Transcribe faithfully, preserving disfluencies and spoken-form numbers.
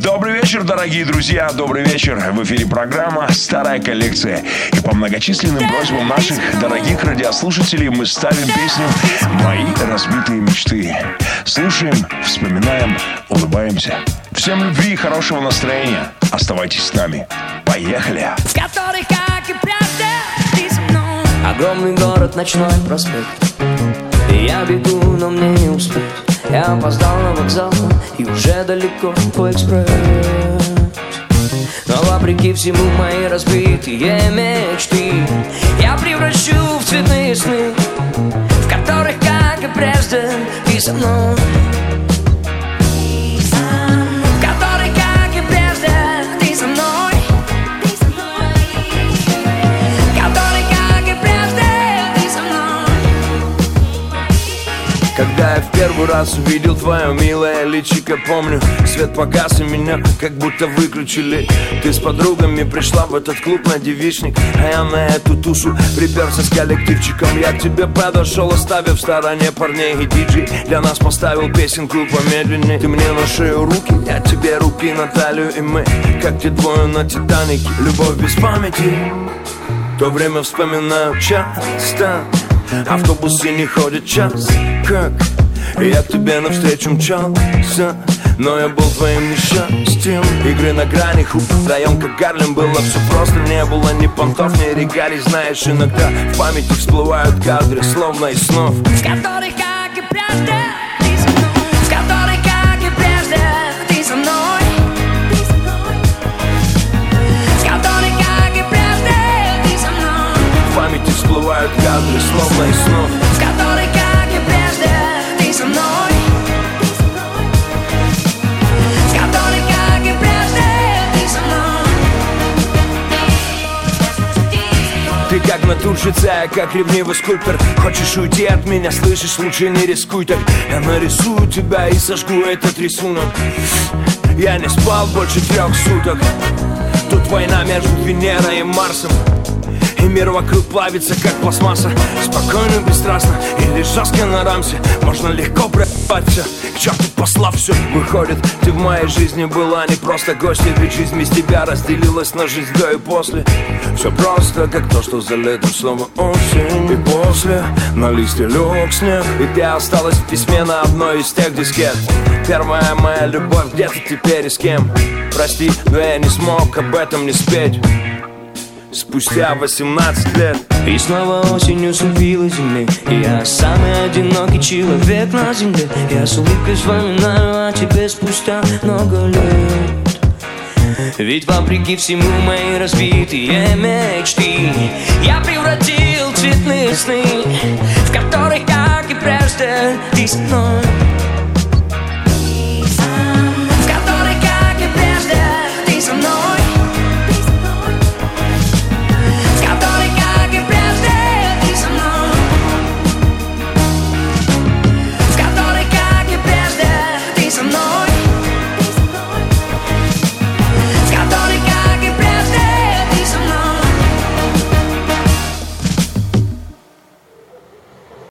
Добрый вечер, дорогие друзья, добрый вечер. В эфире программа «Старая коллекция». И по многочисленным просьбам наших дорогих радиослушателей мы ставим песню «Мои разбитые мечты». Слушаем, вспоминаем, улыбаемся. Всем любви и хорошего настроения. Оставайтесь с нами. Поехали! Огромный город, ночной проспект. Я бегу, но мне не успеть. Я опоздал на вокзал и уже далеко по экспресс. Но вопреки всему мои разбитые мечты я превращу в цветные сны, в которых, как и прежде, ты со мной. В которых, как и прежде, ты со мной. Когда я в первый раз увидел твое милое личико, помню, свет погас и меня как будто выключили. Ты с подругами пришла в этот клуб на девичник, а я на эту тушу приперся с коллективчиком. Я к тебе подошел, оставив в стороне парней и диджей. Для нас поставил песенку помедленнее. Ты мне на шею руки, я тебе руки на талию. И мы, как те двое на Титанике. Любовь без памяти, то время вспоминаю часто. Автобусы не ходят час, как я к тебе навстречу мчался, но я был твоим несчастьем. Игры на грани, хуп, район как Гарлем. Было все просто, не было ни понтов, ни регалий. Знаешь, иногда в памяти всплывают кадры, словно из снов, в которых, как и прежде, ты со мной. В которых, как и прежде, ты со мной. В которых, как и прежде, ты со мной. В памяти всплывают кадры, словно из снов, в которых, как и прежде, ты со мной. В которых, как и прежде, ты со мной. Ты как натурщица, я как ревнивый скульптор. Хочешь уйти от меня, слышишь, лучше не рискуй так. Я нарисую тебя и сожгу этот рисунок. Я не спал больше трех суток. Тут война между Венерой и Марсом, и мир вокруг плавится, как пластмасса. Спокойно, бесстрастно или жестко на рамсе можно легко проебать все. К черту послав все. Выходит, ты в моей жизни была не просто гостья, ведь жизнь без тебя разделилась на жизнь до и после. Все просто, как то, что за летом снова осень. И после на листе лег снег, и ты осталась в письме на одной из тех дискет. Первая моя любовь, где ты теперь и с кем? Прости, но я не смог об этом не спеть спустя восемнадцать лет. И снова осень уступила земле, и я самый одинокий человек на земле. Я с улыбкой вспоминаю о тебе спустя много лет. Ведь вопреки всему мои разбитые мечты я превратил в цветные сны, в которых, как и прежде, ты со мной.